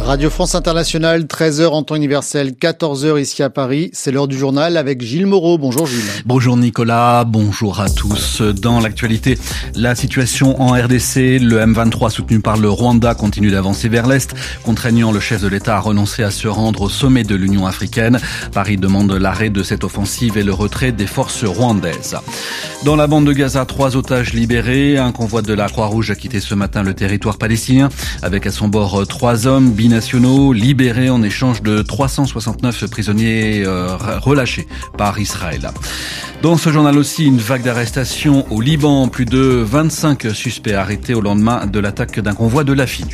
Radio France Internationale, 13h en temps universel, 14h ici à Paris. C'est l'heure du journal avec Gilles Moreau. Bonjour Gilles. Bonjour Nicolas, bonjour à tous. Dans l'actualité, la situation en RDC, le M23 soutenu par le Rwanda continue d'avancer vers l'Est, contraignant le chef de l'État à renoncer à se rendre au sommet de l'Union africaine. Paris demande l'arrêt de cette offensive et le retrait des forces rwandaises. Dans la bande de Gaza, 3 otages libérés. Un convoi de la Croix-Rouge a quitté ce matin le territoire palestinien avec à son bord 3 hommes binationaux libérés en échange de 369 prisonniers relâchés par Israël. Dans ce journal aussi, une vague d'arrestations au Liban. Plus de 25 suspects arrêtés au lendemain de l'attaque d'un convoi de la FINUL.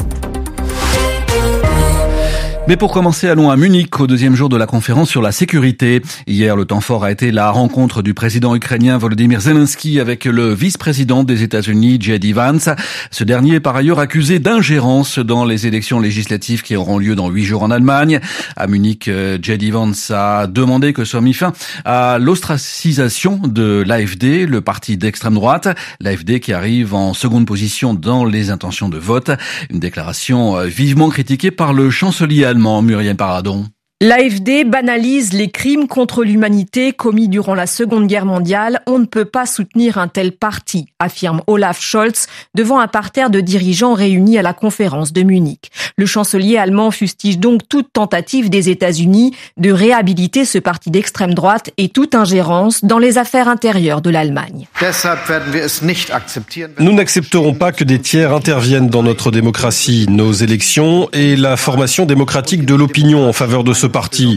Mais pour commencer, allons à Munich, au deuxième jour de la conférence sur la sécurité. Hier, le temps fort a été la rencontre du président ukrainien Volodymyr Zelensky avec le vice-président des États-Unis, J.D. Vance. Ce dernier est par ailleurs accusé d'ingérence dans les élections législatives qui auront lieu dans 8 jours en Allemagne. À Munich, J.D. Vance a demandé que soit mis fin à l'ostracisation de l'AfD, le parti d'extrême droite. L'AfD qui arrive en seconde position dans les intentions de vote. Une déclaration vivement critiquée par le chancelier allemand Muriel Paradon. L'AfD banalise les crimes contre l'humanité commis durant la Seconde Guerre mondiale. On ne peut pas soutenir un tel parti, affirme Olaf Scholz devant un parterre de dirigeants réunis à la conférence de Munich. Le chancelier allemand fustige donc toute tentative des États-Unis de réhabiliter ce parti d'extrême droite et toute ingérence dans les affaires intérieures de l'Allemagne. Nous n'accepterons pas que des tiers interviennent dans notre démocratie, nos élections et la formation démocratique de l'opinion en faveur de ce parti.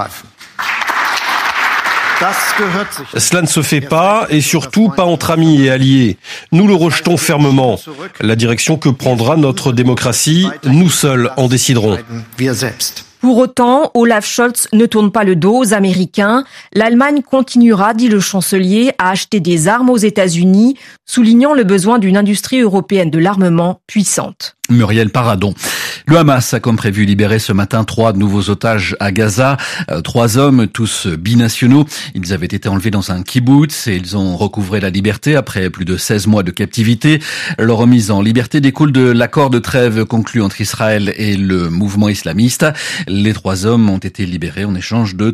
Cela ne se fait pas, et surtout pas entre amis et alliés. Nous le rejetons fermement. La direction que prendra notre démocratie, nous seuls en déciderons. Pour autant, Olaf Scholz ne tourne pas le dos aux Américains. L'Allemagne continuera, dit le chancelier, à acheter des armes aux États-Unis, soulignant le besoin d'une industrie européenne de l'armement puissante. Muriel Paradon. Le Hamas a comme prévu libéré ce matin 3 nouveaux otages à Gaza. 3 hommes, tous binationaux. Ils avaient été enlevés dans un kibbutz et ils ont recouvré la liberté après plus de 16 mois de captivité. Leur remise en liberté découle de l'accord de trêve conclu entre Israël et le mouvement islamiste. Les 3 hommes ont été libérés en échange de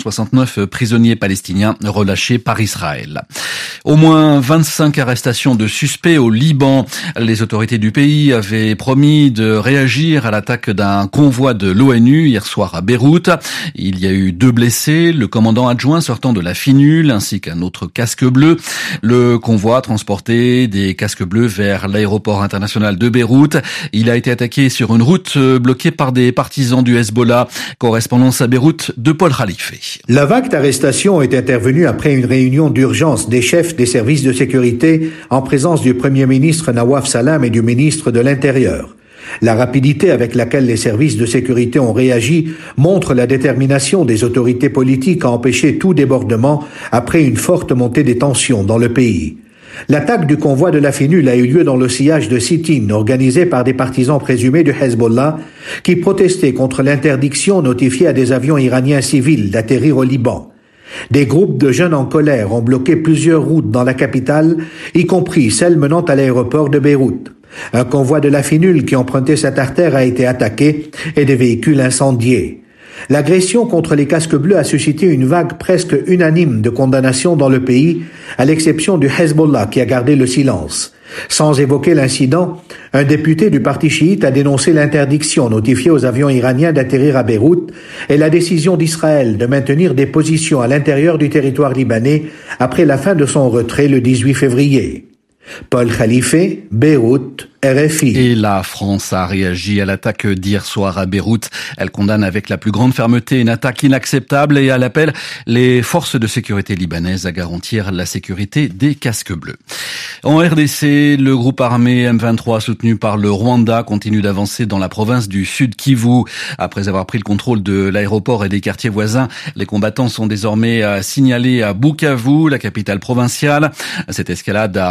369 prisonniers palestiniens relâchés par Israël. Au moins 25 arrestations de suspects au Liban. Les autorités du pays avaient promis de réagir à l'attaque d'un convoi de l'ONU hier soir à Beyrouth. Il y a eu 2 blessés, le commandant adjoint sortant de la FINUL ainsi qu'un autre casque bleu. Le convoi transportait des casques bleus vers l'aéroport international de Beyrouth. Il a été attaqué sur une route bloquée par des partisans du Hezbollah. Correspondance à Beyrouth de Paul Khalife. La vague d'arrestations est intervenue après une réunion d'urgence des chefs des services de sécurité en présence du Premier ministre Nawaf Salam et du ministre de l'Intérieur. La rapidité avec laquelle les services de sécurité ont réagi montre la détermination des autorités politiques à empêcher tout débordement après une forte montée des tensions dans le pays. L'attaque du convoi de la FINUL a eu lieu dans le sillage de Sitin, organisé par des partisans présumés du Hezbollah, qui protestaient contre l'interdiction notifiée à des avions iraniens civils d'atterrir au Liban. Des groupes de jeunes en colère ont bloqué plusieurs routes dans la capitale, y compris celle menant à l'aéroport de Beyrouth. Un convoi de la FINUL qui empruntait cette artère a été attaqué et des véhicules incendiés. L'agression contre les casques bleus a suscité une vague presque unanime de condamnation dans le pays, à l'exception du Hezbollah qui a gardé le silence. Sans évoquer l'incident, un député du parti chiite a dénoncé l'interdiction notifiée aux avions iraniens d'atterrir à Beyrouth et la décision d'Israël de maintenir des positions à l'intérieur du territoire libanais après la fin de son retrait le 18 février. Paul Khalife, Beyrouth, RFI. Et la France a réagi à l'attaque d'hier soir à Beyrouth. Elle condamne avec la plus grande fermeté une attaque inacceptable et elle appelle les forces de sécurité libanaises à garantir la sécurité des casques bleus. En RDC, le groupe armé M23 soutenu par le Rwanda continue d'avancer dans la province du Sud Kivu. Après avoir pris le contrôle de l'aéroport et des quartiers voisins, les combattants sont désormais signalés à Bukavu, la capitale provinciale. Cette escalade a bousculé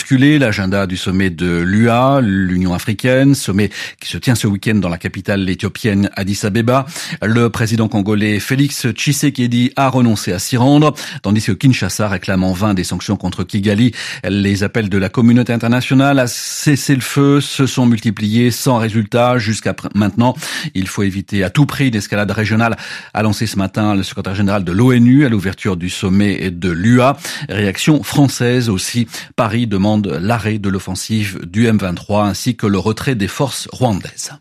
bousculé l'agenda du sommet de l'UA, l'Union africaine, sommet qui se tient ce week-end dans la capitale éthiopienne Addis Abeba. Le président congolais Félix Tshisekedi a renoncé à s'y rendre, tandis que Kinshasa réclame en vain des sanctions contre Kigali. Les appels de la communauté internationale à cesser le feu se sont multipliés sans résultat jusqu'à maintenant. Il faut éviter à tout prix d'escalade régionale, a lancé ce matin le secrétaire général de l'ONU à l'ouverture du sommet de l'UA. Réaction française aussi. Paris demande l'arrêt de l'offensive du M23 ainsi que le retrait des forces rwandaises.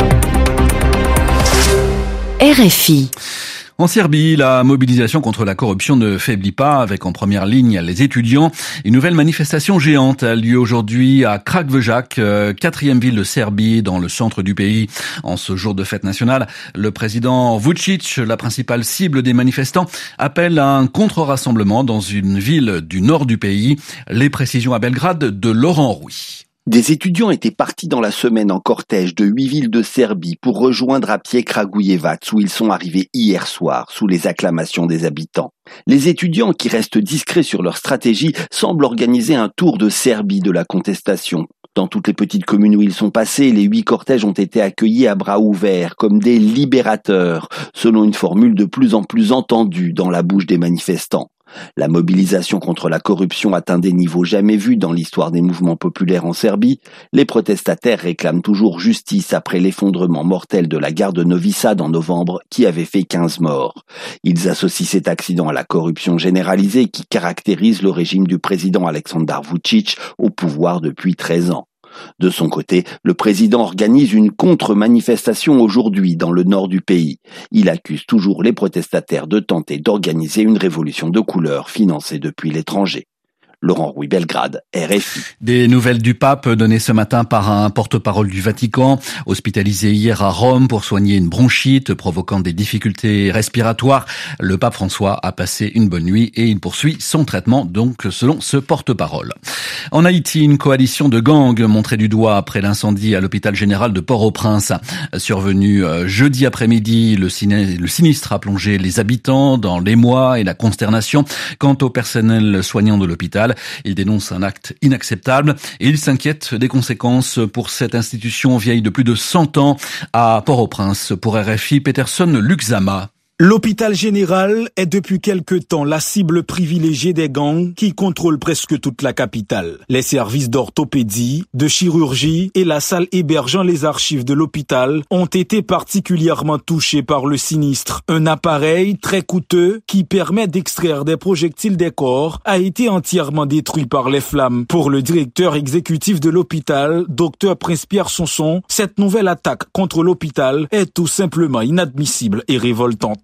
RFI. En Serbie, la mobilisation contre la corruption ne faiblit pas, avec en première ligne les étudiants. Une nouvelle manifestation géante a lieu aujourd'hui à Kragujak, 4e ville de Serbie, dans le centre du pays. En ce jour de fête nationale, le président Vučić, la principale cible des manifestants, appelle à un contre-rassemblement dans une ville du nord du pays. Les précisions à Belgrade de Laurent Rouy. Des étudiants étaient partis dans la semaine en cortège de 8 villes de Serbie pour rejoindre à pied Kragujevac, où ils sont arrivés hier soir, sous les acclamations des habitants. Les étudiants, qui restent discrets sur leur stratégie, semblent organiser un tour de Serbie de la contestation. Dans toutes les petites communes où ils sont passés, les 8 cortèges ont été accueillis à bras ouverts, comme des libérateurs, selon une formule de plus en plus entendue dans la bouche des manifestants. La mobilisation contre la corruption atteint des niveaux jamais vus dans l'histoire des mouvements populaires en Serbie. Les protestataires réclament toujours justice après l'effondrement mortel de la gare de Novi Sad en novembre qui avait fait 15 morts. Ils associent cet accident à la corruption généralisée qui caractérise le régime du président Aleksandar Vučić au pouvoir depuis 13 ans. De son côté, le président organise une contre-manifestation aujourd'hui dans le nord du pays. Il accuse toujours les protestataires de tenter d'organiser une révolution de couleur financée depuis l'étranger. Laurent Rouy, Belgrade, RFI. Des nouvelles du pape données ce matin par un porte-parole du Vatican, hospitalisé hier à Rome pour soigner une bronchite provoquant des difficultés respiratoires. Le pape François a passé une bonne nuit et il poursuit son traitement, donc selon ce porte-parole. En Haïti, une coalition de gangs montrée du doigt après l'incendie à l'hôpital général de Port-au-Prince. Survenu jeudi après-midi, le sinistre a plongé les habitants dans l'émoi et la consternation. Quant au personnel soignant de l'hôpital, il dénonce un acte inacceptable et il s'inquiète des conséquences pour cette institution vieille de plus de 100 ans. À Port-au-Prince, pour RFI, Peterson Luxama. L'hôpital général est depuis quelque temps la cible privilégiée des gangs qui contrôlent presque toute la capitale. Les services d'orthopédie, de chirurgie et la salle hébergeant les archives de l'hôpital ont été particulièrement touchés par le sinistre. Un appareil très coûteux qui permet d'extraire des projectiles des corps a été entièrement détruit par les flammes. Pour le directeur exécutif de l'hôpital, Dr Prince-Pierre Sonson, cette nouvelle attaque contre l'hôpital est tout simplement inadmissible et révoltante.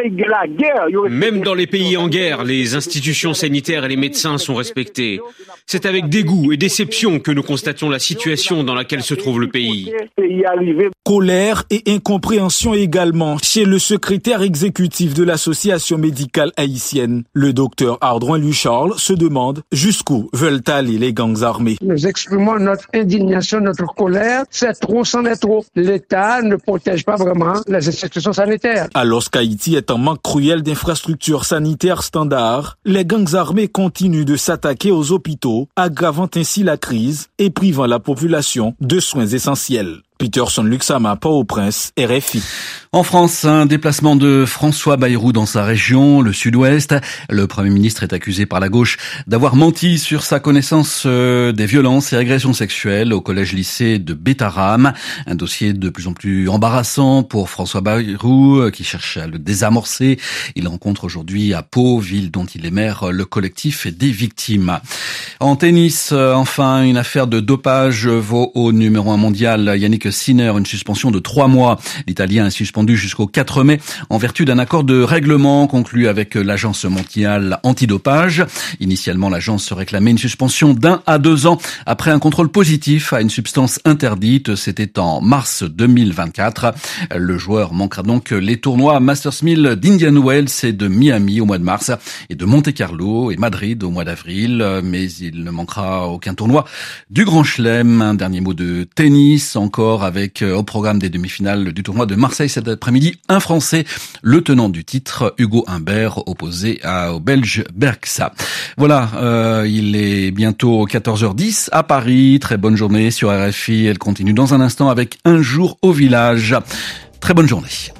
Même dans les pays en guerre, les institutions sanitaires et les médecins sont respectés. C'est avec dégoût et déception que nous constatons la situation dans laquelle se trouve le pays. Colère et incompréhension également chez le secrétaire exécutif de l'association médicale haïtienne. Le docteur Ardouin Lucharles se demande jusqu'où veulent aller les gangs armés. Nous exprimons notre indignation, notre colère. C'est trop, c'en est trop. L'État ne protège pas vraiment les institutions sanitaires. Alors qu'Haïti est en manque cruel d'infrastructures sanitaires standards, les gangs armés continuent de s'attaquer aux hôpitaux, aggravant ainsi la crise et privant la population de soins essentiels. Peterson Luxama, Port-au-Prince, RFI. En France, un déplacement de François Bayrou dans sa région, le Sud-Ouest. Le Premier ministre est accusé par la gauche d'avoir menti sur sa connaissance des violences et agressions sexuelles au collège-lycée de Bétarame. Un dossier de plus en plus embarrassant pour François Bayrou, qui cherche à le désamorcer. Il rencontre aujourd'hui à Pau, ville dont il est maire, le collectif des victimes. En tennis, enfin, une affaire de dopage vaut au numéro 1 mondial Yannick Sinner une suspension de 3 mois. L'Italien est suspendu jusqu'au 4 mai en vertu d'un accord de règlement conclu avec l'Agence mondiale antidopage. Initialement, l'agence se réclamait une suspension d'1 à 2 ans après un contrôle positif à une substance interdite. C'était en mars 2024. Le joueur manquera donc les tournois Masters 1000 d'Indian Wells et de Miami au mois de mars et de Monte-Carlo et Madrid au mois d'avril. Mais il ne manquera aucun tournoi du Grand Chelem. Un dernier mot de tennis encore. sport avec au programme des demi-finales du tournoi de Marseille cet après-midi, un Français, le tenant du titre, Hugo Humbert, opposé au Belge Bergsa. Voilà, il est bientôt 14h10 à Paris. Très bonne journée sur RFI. Elle continue dans un instant avec Un jour au village. Très bonne journée.